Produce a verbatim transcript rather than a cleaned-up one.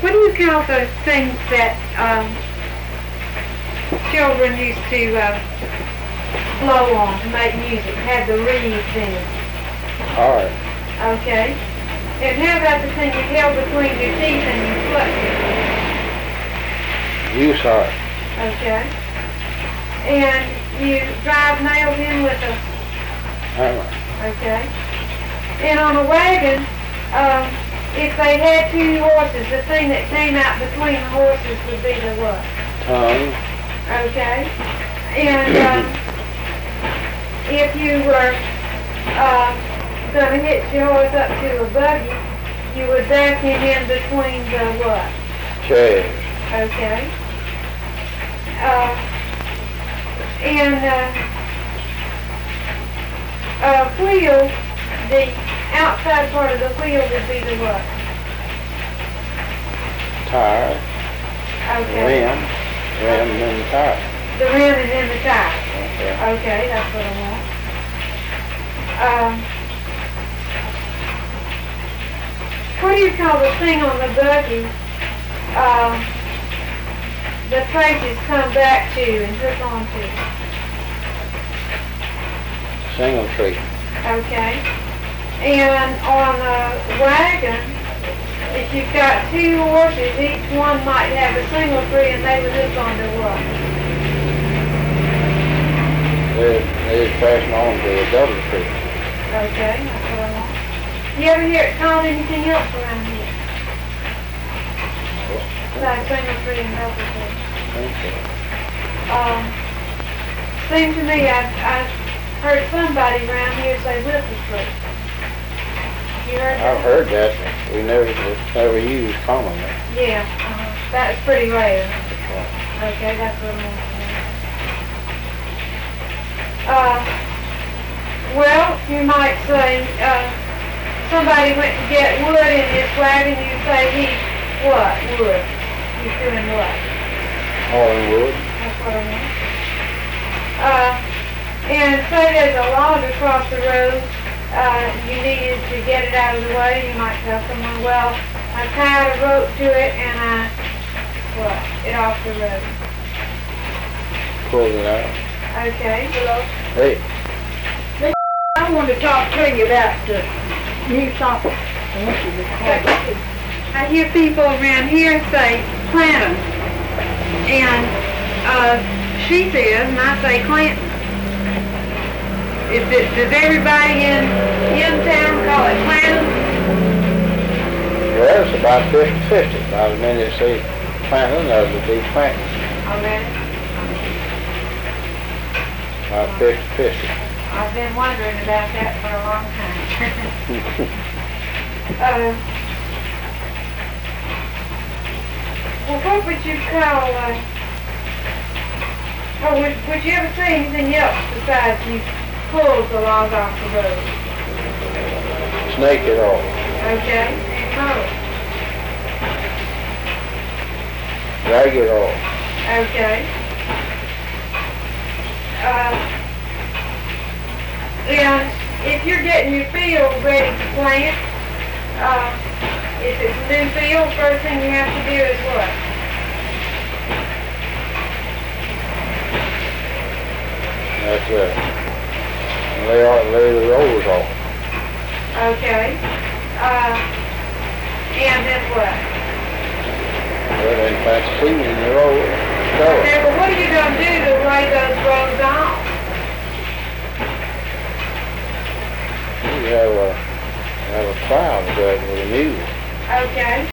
What do you call those things that um, children used to uh, blow on to make music? Had the reeds in it. Harp. Okay. And how about the thing you held between your teeth and you plucked it? Use harp. Okay. And you drive nails in with a... Hammer. Okay. And on a wagon, um, if they had two horses, the thing that came out between the horses would be the what? Tongue. Okay. And um, if you were uh, going to hitch your horse up to a buggy, you would back him in between the what? Chairs. Okay. Uh, and uh, a wheel, the outside part of the wheel would be the what? Tire. Okay. Rim. Rim and then the tire. The rim is in the tire. Okay. Okay, that's what I want. Um, what do you call the thing on the buggy? Um, the traces come back to and hook onto. Single tree. Okay. And on a wagon, if you've got two horses, each one might have a single tree and they would hook onto what? They they fasten on to a double tree. Okay, that's what I want. You ever hear it called anything else around here? Like single tree and double tree. Okay. Um, seems to me I've, I've heard somebody around here say whipple tree. You heard that? I've heard that, but we never it's never used commonly. Yeah, uh-huh. That's pretty rare. That's right. Okay, that's what I'm looking at. Uh, well, you might say, uh, somebody went to get wood in his wagon, you say he, what, wood? He's doing what? Hauling wood. That's what I mean. Uh, and say there's a log across the road, uh, you needed to get it out of the way, you might tell someone, well, I tied a rope to it and I, what, it off the road. Pulled it out. Okay. Hello. Hey. I want to talk to you about the new song. I hear people around here say plant 'em, and uh, she says, and I say plant 'em. Is it, does everybody in in town call it plant 'em? Well, it's about fifty fifty. About as many that say planting, others that do planting. Already? About fifty fifty. I've been wondering about that for a long time. uh, well, what would you call, uh, or would, would you ever say anything else besides you pulled the log off the road? Snake it off. Okay, and pull it. Drag it off. Okay. Uh, and if you're getting your field ready to plant, uh, if it's a new field, first thing you have to do is what? That's it. Lay, off, lay the rollers off. Okay. Uh, and then what? Well, then plant the seed in the roll. Okay, well what are you going to do to lay those rows on? You have a have a plow that does with a mule. Okay.